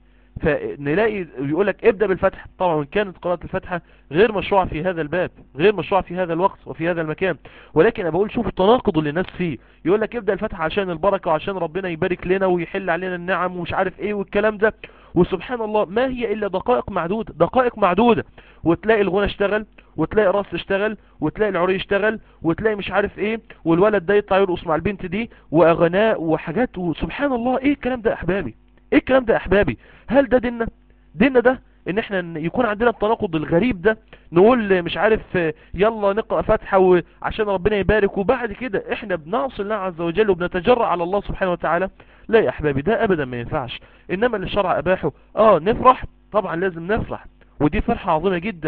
S1: فنلاقي يقولك ابدأ بالفتحة. طبعا وإن كانت قراءة الفتحة غير مشروعة في هذا الباب، غير مشروعة في هذا الوقت وفي هذا المكان، ولكن أنا بقول شوف التناقض اللي الناس فيه. يقولك ابدأ الفتحة عشان البركة وعشان ربنا يبارك لنا ويحل علينا النعم ومش عارف ايه والكلام ده. وسبحان الله ما هي إلا دقائق معدودة، دقائق معدودة، وتلاقي الغنى اشتغل، وتلاقي الرقص اشتغل، وتلاقي العري اشتغل، وتلاقي مش عارف ايه، والولد ده يطلع يرقص مع البنت دي واغناء وحاجات. وسبحان الله ايه الكلام ده يا احبابي؟ ايه الكلام ده يا احبابي؟ هل ده ديننا؟ ديننا ده ان احنا يكون عندنا التناقض الغريب ده، نقول مش عارف يلا نقرأ فاتحة عشان ربنا يبارك، وبعد كده احنا بنعصي الله عز وجل وبنتجرأ على الله سبحانه وتعالى؟ لا يا احبابي، ده ابدا ما ينفعش. انما اللي الشرع اباحه اه نفرح، طبعا لازم نفرح، ودي فرحة عظيمة جدا،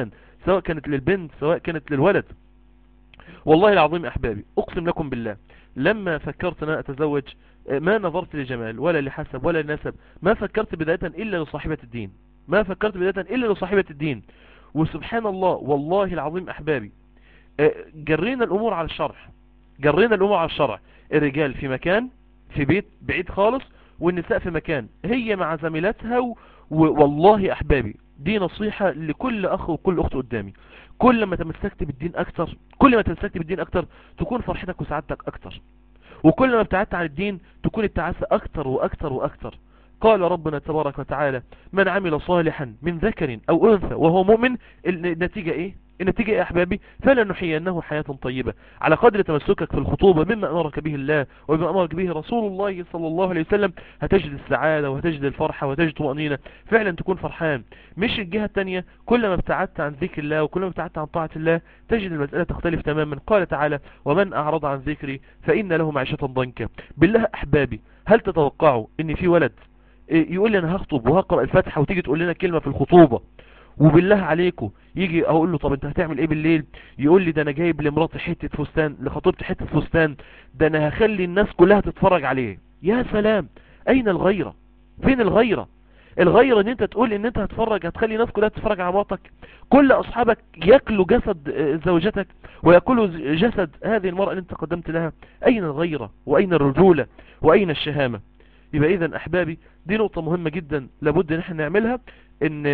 S1: سواء كانت للبنت سواء كانت للولد. والله العظيم احبابي اقسم لكم بالله لما فكرت ان انا اتزوج ما نظرت لجمال ولا لحسب ولا لنسب، ما فكرت بداية الا لصاحبة الدين، ما فكرت بداية الا لصاحبة الدين. وسبحان الله والله العظيم احبابي جرينا الامور على الشرع، جرينا الامور على الشرع. الرجال في مكان في بيت بعيد خالص، والنساء في مكان هي مع زميلاتها و... والله احبابي دي نصيحة لكل اخ وكل اخت قدامي. كل ما تمسكت بالدين اكتر، كل ما تمسكت بالدين اكتر تكون فرحتك وسعادتك اكتر، وكل ما ابتعدت عن الدين تكون التعاسة اكتر واكتر واكتر. قال ربنا تبارك وتعالى من عمل صالحا من ذكر او انثى وهو مؤمن. النتيجة ايه؟ النتيجة يا احبابي فلنحيينه حياة طيبة. على قدر تمسكك في الخطوبة مما امرك به الله وبما امرك به رسول الله صلى الله عليه وسلم هتجد السعادة وهتجد الفرحة وهتجد طمأنينة، فعلا تكون فرحان. مش الجهة التانية كل ما ابتعدت عن ذكر الله وكل ما ابتعدت عن طاعة الله تجد المسألة تختلف تماما. قال تعالى ومن اعرض عن ذكري فإن له معيشة ضنكا. بالله احبابي هل تتوقعوا ان في ولد يقول لي انا هخطب وهقرأ الفاتحة وتيجي تقول لنا كلمة في الخطوبة وبالله عليكم يجي اقول له طب انت هتعمل ايه بالليل؟ يقول لي ده انا جايب لمراتي حتة فستان، لخطيبتي حتة فستان، ده انا هخلي الناس كلها تتفرج عليه. يا سلام، اين الغيرة؟ فين الغيرة؟ الغيرة ان انت تقول ان انت هتفرج هتخلي الناس كلها تتفرج على مراتك، كل اصحابك ياكلوا جسد زوجتك ويأكلوا جسد هذه المرأة اللي انت قدمت لها. اين الغيرة واين الرجولة واين الشهامة؟ يبقى اذا احبابي دي نقطة مهمة جدا لابد ان احنا نعملها، ان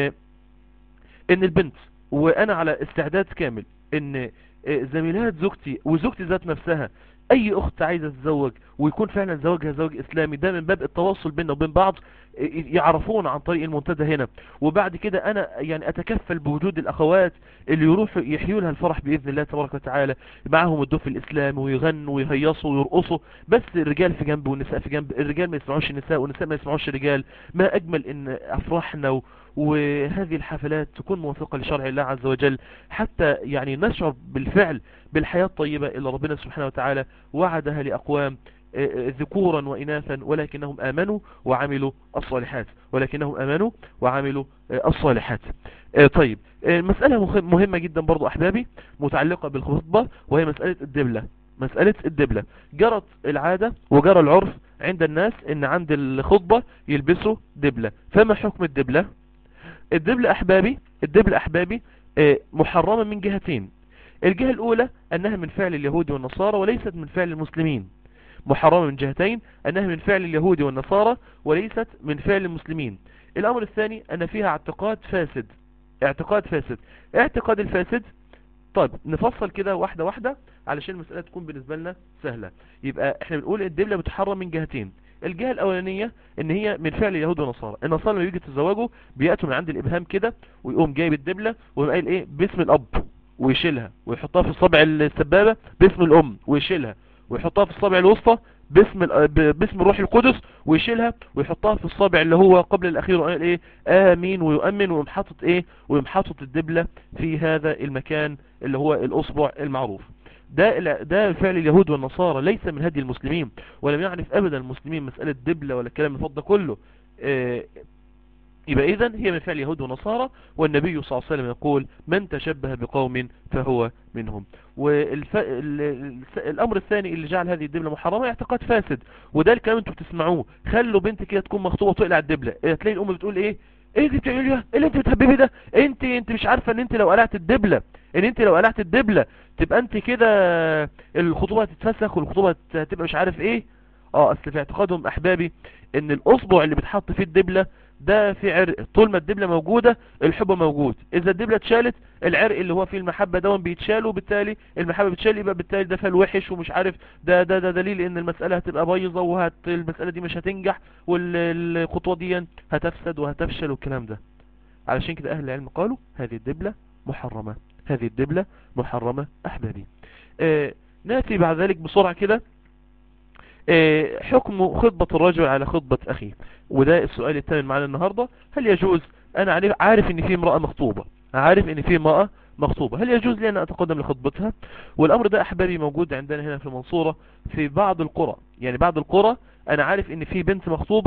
S1: ان البنت وانا على استعداد كامل ان زميلات زوجتي وزوجتي ذات نفسها اي اخت عايزة تتزوج ويكون فعلا زواجها زواج اسلامي، ده من باب التواصل بيننا وبين بعض، يعرفون عن طريق المنتدى هنا. وبعد كده انا يعني اتكفل بوجود الاخوات اللي يروحوا يحيوا لها الفرح باذن الله تبارك وتعالى، معاهم الدف الاسلامي ويغنوا ويهيصوا ويرقصوا، بس الرجال في جنب والنساء في جنب، الرجال ما يسمعوش النساء والنساء ما يسمعوش الرجال. ما اجمل ان افراحنا و... وهذه الحفلات تكون موافقة لشرع الله عز وجل، حتى يعني نشعر بالفعل بالحياة الطيبة اللي ربنا سبحانه وتعالى وعدها لأقوام ذكورا وإناثا ولكنهم آمنوا وعملوا الصالحات، ولكنهم آمنوا وعملوا الصالحات. طيب مسألة مهمة جدا برضو أحبابي متعلقة بالخطبة، وهي مسألة الدبلة. مسألة الدبلة جرت العادة وجرى العرف عند الناس ان عند الخطبة يلبسوا دبلة. فما حكم الدبلة؟ الدبلة أحبابي الدبلة أحبابي محرمة من جهتين. الجهة الأولى أنها من فعل اليهود والنصارى وليست من فعل المسلمين. محرمة من جهتين، أنها من فعل اليهود والنصارى وليست من فعل المسلمين. الأمر الثاني أن فيها اعتقاد فاسد. اعتقاد فاسد اعتقاد الفاسد طيب نفصل كده واحدة واحدة علشان المسألة تكون بالنسبة لنا سهلة. يبقى احنا بنقول الدبلة بتحرم من جهتين. الجهة الأولانية ان هي من فعل اليهود والنصارى. النصارى لما يجي يتزوجوا بيأتوا من عند الإبهام كده ويقوم جايب الدبلة ويقوم قايل ايه باسم الأب ويشيلها، ويحطها في الصبع السبابة باسم الأم ويشيلها، ويحطها في الصبع الوسطى باسم باسم الروح القدس ويشيلها، ويحطها في الصابع اللي هو قبل الأخير وقال ايه آمين ويؤمن، ويقوم حاطط ايه ويقوم حاطط الدبلة في هذا المكان اللي هو الأصبع المعروف. ده ده فعل اليهود والنصارى ليس من هدي المسلمين، ولم يعرف ابدا المسلمين مسألة دبلة ولا الكلام الفضل ده كله. اه يبقى اذن هي من فعل اليهود والنصارى، والنبي صلى الله عليه وسلم يقول من تشبه بقوم فهو منهم. والامر الثاني اللي جعل هذه الدبلة محرمة اعتقاد فاسد، وده الكلام انتوا بتسمعوه. خلوا بنت كده تكون مخطوبة وتقلع الدبلة، تلاقي الام بتقول ايه ايه اللي بتعمليه ايه اللي انت بتحببي ده، انت انت مش عارفة ان انت لو قلعت الدبلة ان انت لو قلعت الدبلة تبقى انت كده الخطوبة هتتفسخ والخطوبة هتبقى مش عارف ايه. اه اصل في اعتقادهم احبابي ان الاصبع اللي بتحط فيه الدبلة ده في عرق، طول ما الدبلة موجودة الحب موجود، اذا الدبلة اتشالت العرق اللي هو فيه المحبة دون بيتشال، وبالتالي المحبة بتشال، يبقى بالتالي ده فال وحش ومش عارف ده ده ده دليل ان المسألة هتبقى بايظة وهت المسألة دي مش هتنجح والخطوة دي هتفسد وهتفشل والكلام ده. علشان كده اهل العلم قالوا هذه الدبلة محرمة، هذه الدبلة محرمة احبابي. آه ناتي بعد ذلك بسرعة كده آه حكم خطبة الرجل على خطبة اخيه، وده السؤال الثامن معنا النهاردة. هل يجوز، انا عارف ان في امرأة مخطوبة عارف ان في امرأة مخطوبة هل يجوز لي ان اتقدم لخطبتها؟ والامر ده احبابي موجود عندنا هنا في المنصورة في بعض القرى. يعني بعض القرى انا عارف ان في بنت مخطوبة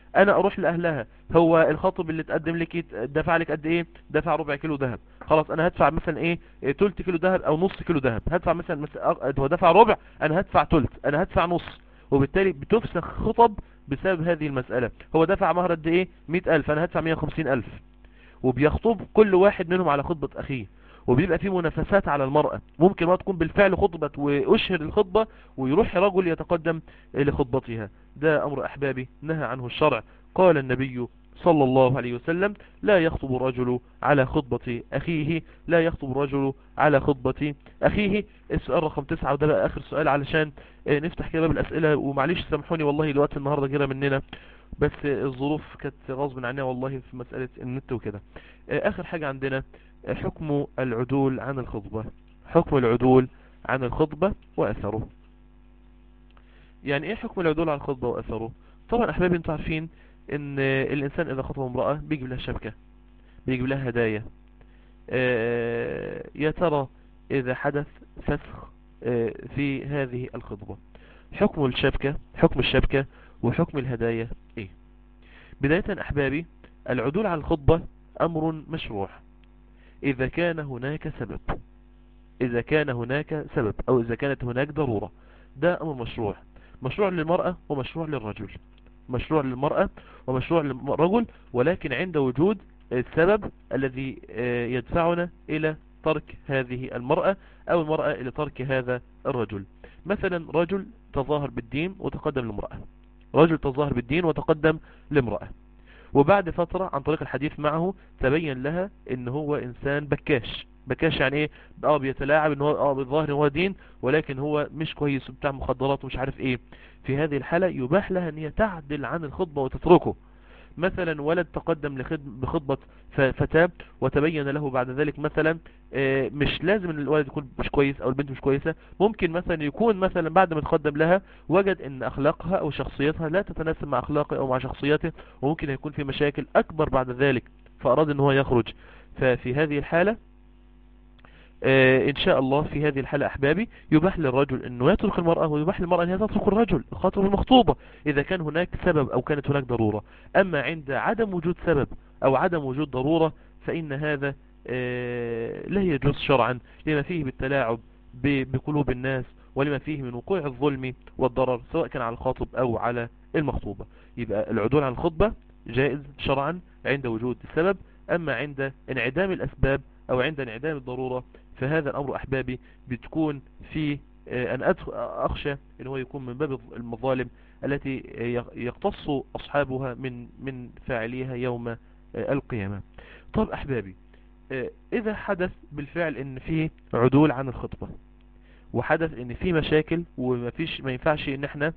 S1: انا اروح لاهلها، هو الخطب اللي تقدم لك دفع لك قد ايه؟ دفع ربع كيلو ذهب، خلاص انا هدفع مثلا ايه إيه، تلت كيلو ذهب او نص كيلو ذهب، هدفع مثلا مثلا أ- هو دفع ربع، انا هدفع تلت، انا هدفع نص. وبالتالي بتفسخ خطب بسبب هذه المسألة. هو دفع مهر قد ايه؟ مئة الف، انا هدفع مئة وخمسين الف، وبيخطب كل واحد منهم على خطبة اخيه، وبيبقى في منافسات على المرأة. ممكن ما تكون بالفعل خطبت واشهر الخطبة ويروح رجل يتقدم لخطبتها. ده امر احبابي نهى عنه الشرع. قال النبي صلى الله عليه وسلم: لا يخطب الرجل على خطبة اخيه، لا يخطب الرجل على خطبة اخيه. السؤال رقم تسعة، وده بقى اخر سؤال علشان آه، نفتح كده باب الاسئلة. ومعليش سامحوني والله الوقت النهاردة جرى مننا، بس الظروف كانت غصب عننا والله في مسألة النت وكده. آه، اخر حاجة عندنا آه، حكم العدول عن الخطبة. حكم العدول عن الخطبة واثره. يعني ايه حكم العدول عن الخطبة واثره؟ طبعا احبابي انتوا عارفين ان آه، الانسان اذا خطب امرأة بيجيب لها شبكة، بيجيب لها هدايا. آه، يا ترى اذا حدث فسخ آه، في هذه الخطبة، حكم الشبكة حكم الشبكة وحكم الهدايا ايه؟ بداية أحبابي، العدول عن الخطبة أمر مشروع إذا كان هناك سبب، إذا كان هناك سبب أو إذا كانت هناك ضرورة. ده أمر مشروع، مشروع للمرأة ومشروع للرجل، مشروع للمرأة ومشروع للرجل، ولكن عند وجود السبب الذي آه، يدفعنا إلى ترك هذه المرأة أو المرأة إلى ترك هذا الرجل. مثلا رجل تظاهر بالدين وتقدم لامرأة، رجل تظاهر بالدين وتقدم لامرأة، وبعد فترة عن طريق الحديث معه تبين لها ان هو انسان بكاش. بكاش يعني ايه؟ اه بيتلاعب ان هو اه بالظاهر ان هو دين، ولكن هو مش كويس وبتاع مخدرات ومش عارف ايه. في هذه الحالة يباح لها ان هي تعدل عن الخطبة وتتركه. مثلا ولد تقدم لخد- بخطبة ف- فتاة وتبين له بعد ذلك مثلا آه، مش لازم ان الولد يكون مش كويس او البنت مش كويسة، ممكن مثلا يكون مثلا بعد ما تقدم لها وجد ان اخلاقها او شخصيتها لا تتناسب مع اخلاقه او مع شخصيته، وممكن يكون في مشاكل اكبر بعد ذلك، فاراد ان هو يخرج. ففي هذه الحالة آه، ان شاء الله في هذه الحالة احبابي يباح للرجل انه يترك المرأة، ويباح للمرأة ان هي تترك الرجل الخاطب المخطوبة اذا كان هناك سبب او كانت هناك ضرورة. اما عند عدم وجود سبب او عدم وجود ضرورة فان هذا آه، لا يجوز شرعا، لما فيه بالتلاعب ب- بقلوب الناس، ولما فيه من وقوع الظلم والضرر سواء كان على الخاطب او على المخطوبة. يبقى العدول عن الخطبة جائز شرعا عند وجود السبب. اما عند انعدام الاسباب او عند انعدام الضرورة فهذا الامر احبابي بتكون في آه، ان أدخ- اخشى ان هو يكون من باب المظالم التي يقتص اصحابها من من فاعليها يوم آه، القيامة. طب احبابي، آه، اذا حدث بالفعل ان في عدول عن الخطبة، وحدث ان في مشاكل وما فيش ما ينفعش ان احنا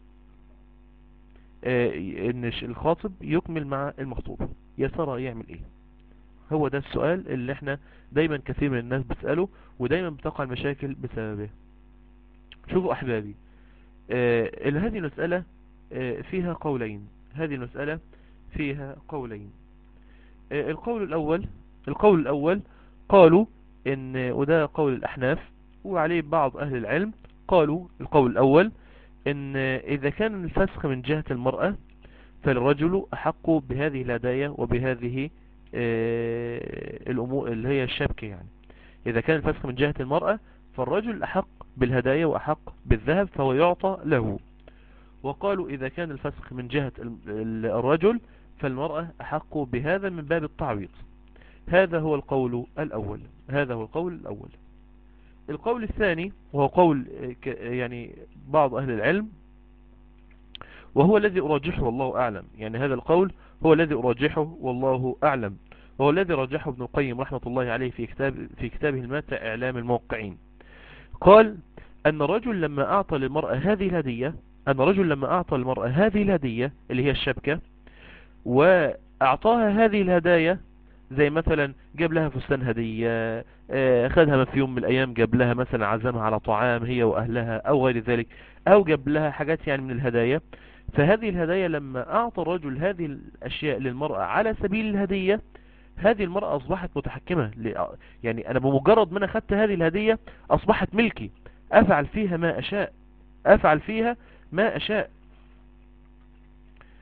S1: آه، ان الخاطب يكمل مع المخطوبة، يا ترى يعمل ايه؟ هو ده السؤال اللي احنا دايما كثير من الناس بتسأله، ودايما بتقع المشاكل بسببه. شوفوا احبابي، آه هذه المسألة آه فيها قولين، هذه المسألة فيها قولين. آه القول الاول القول الاول قالوا ان، وده قول الاحناف وعليه بعض اهل العلم، قالوا القول الاول ان اذا كان الفسخ من جهة المرأة فالرجل أحق بهذه الهدايا وبهذه آه، الأمور اللي هي الشبكة. يعني إذا كان الفسخ من جهة المرأة فالرجل أحق بالهدايا وأحق بالذهب فهو يعطى له. وقالوا إذا كان الفسخ من جهة ال- ال- الرجل فالمرأة أحق بهذا من باب التعويض. هذا هو القول الأول هذا هو القول الأول. القول الثاني وهو قول آه، ك- يعني بعض أهل العلم، وهو الذي أراجحه والله أعلم، يعني هذا القول هو الذي أراجحه والله أعلم، وهو الذي رجحه ابن القيم رحمة الله عليه في كتاب في كتابه الماتع إعلام الموقعين. قال أن رجل لما أعطى للمرأة هذه الهدية أن رجل لما أعطى للمرأة هذه الهدية اللي هي الشبكة، وأعطاها هذه الهدايا زي مثلا جاب لها فستان هدية، آه، خدها في يوم من الأيام جاب لها مثلا عزمها على طعام هي وأهلها أو غير ذلك، أو جاب لها حاجات يعني من الهدايا. فهذه الهدايا لما أعطى الرجل هذه الأشياء للمرأة على سبيل الهدية، هذه المرأة أصبحت متحكمة ل- يعني أنا بمجرد ما أنا خدت هذه الهدية أصبحت ملكي، أفعل فيها ما أشاء أفعل فيها ما أشاء.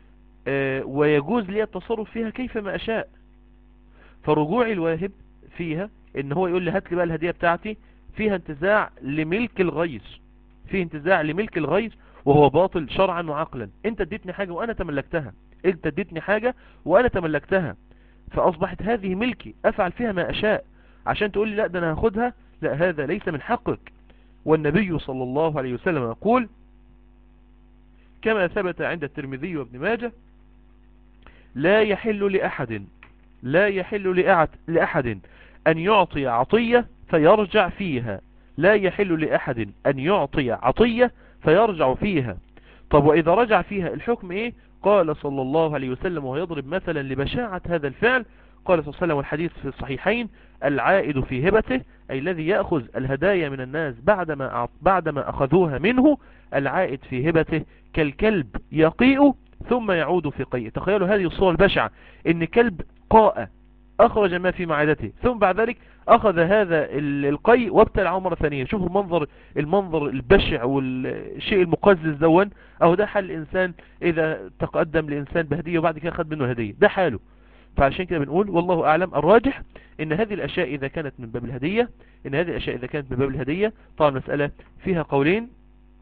S1: آه، ويجوز لي التصرف فيها كيفما أشاء. فرجوع الواهب فيها ان هو يقول لي هات لي بقى الهدية بتاعتي، فيها انتزاع لملك الغير، فيه انتزاع لملك الغير، وهو باطل شرعا وعقلا. انت اديتني حاجة وانا تملكتها، انت اديتني حاجة وانا تملكتها، فاصبحت هذه ملكي افعل فيها ما اشاء. عشان تقول لي لا ده انا هاخدها، لا، هذا ليس من حقك. والنبي صلى الله عليه وسلم يقول كما ثبت عند الترمذي وابن ماجه: لا يحل لأحد لا يحل لأحد, لأحد أن يعطي عطية فيرجع فيها. لا يحل لأحد أن يعطي عطية فيرجع فيها. طب وإذا رجع فيها الحكم إيه؟ قال صلى الله عليه وسلم ويضرب مثلا لبشاعة هذا الفعل، قال صلى الله عليه وسلم والحديث في الصحيحين: العائد في هبته، أي الذي يأخذ الهدايا من الناس بعدما بعدما أخذوها منه، العائد في هبته كالكلب يقيء ثم يعود في قيء. تخيلوا هذه الصورة البشعة، إن كلب قاء أخرج ما في معدته ثم بعد ذلك أخذ هذا القيء وابتلعه مرة ثانية. شوفوا المنظر المنظر البشع والشيء المقزز دون. أو ده حال الإنسان إذا تقدم لإنسان بهدية وبعد كده أخذ منه هدية، ده حاله. فعشان كده بنقول والله أعلم، الراجح إن هذه الأشياء إذا كانت من باب الهدية إن هذه الأشياء إذا كانت من باب الهدية طبعا مسألة فيها قولين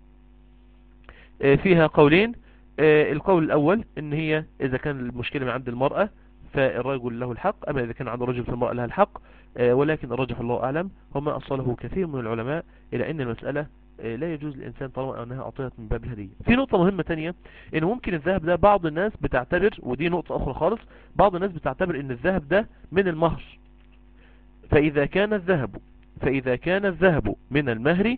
S1: فيها قولين القول الأول إن هي إذا كان المشكلة من عند المرأة فالرجل له الحق، أما إذا كان عند الرجل فالمرأة لها الحق. ولكن الراجح الله أعلم وما أصله كثير من العلماء إلى أن المسألة لا يجوز للإنسان طالما أنها أعطيت من باب الهدية. في نقطة مهمة تانية، إن ممكن الذهب ده بعض الناس بتعتبر، ودي نقطة أخرى خالص، بعض الناس بتعتبر إن الذهب ده من المهر. فإذا كان الذهب فإذا كان الذهب من المهر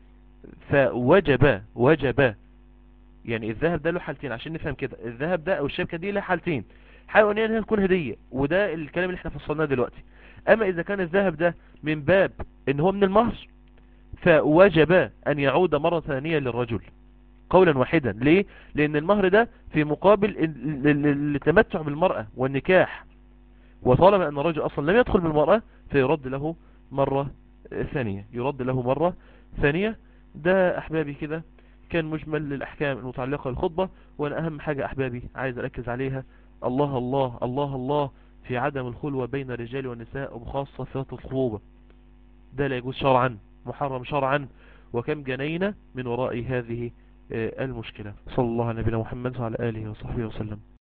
S1: فوجب وجب يعني الذهب ده له حالتين عشان نفهم كده. الذهب ده أو الشبكة دي له حالتين: حاول ان هي تكون هدية، وده الكلام اللي احنا فصلناه دلوقتي. اما اذا كان الذهب ده من باب ان هو من المهر فوجب ان يعود مرة ثانية للرجل قولا واحدا. ليه؟ لان المهر ده في مقابل التمتع بالمرأة والنكاح، وطالما ان الرجل اصلا لم يدخل بالمرأة فيرد له مرة ثانية يرد له مرة ثانية. ده احبابي كده كان مجمل للأحكام المتعلقة بالخطبة. وأنا أهم حاجة أحبابي عايز أركز عليها: الله الله الله الله في عدم الخلوة بين الرجال والنساء، وبخاصة في وقت الخطوبة. ده لا يجوز شرعا، محرم شرعا، وكم جنينا من وراء هذه المشكلة. صلى الله على نبينا محمد وعلى آله وصحبه وسلم.